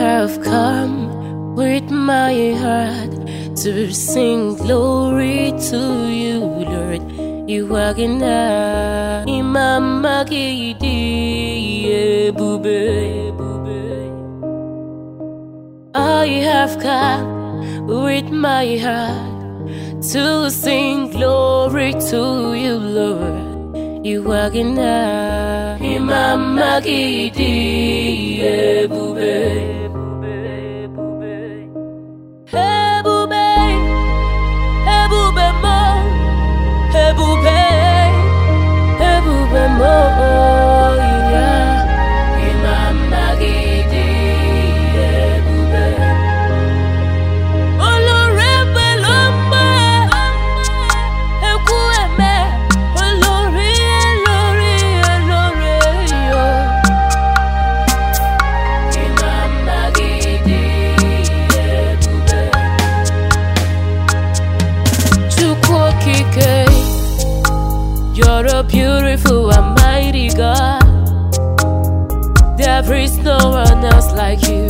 have come with my heart to sing glory to you, Lord. You are gonna Imam Magidi Ebube. I have come with my heart to sing glory to you, Lord. You are gonna Imam Magidi Ebube. Ebube mo, yeah. Imam Magidi Ebube. Olorebe lomba, ekueme, olori yo. Imam Magidi Ebube. Chukwokike. You're a beautiful and mighty God. There is no one else like you.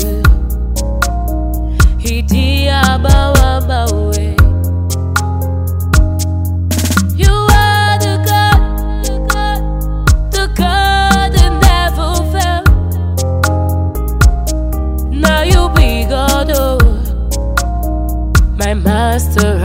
Hidi abawabawe. You are the God that never failed. Now you be God, oh, my master.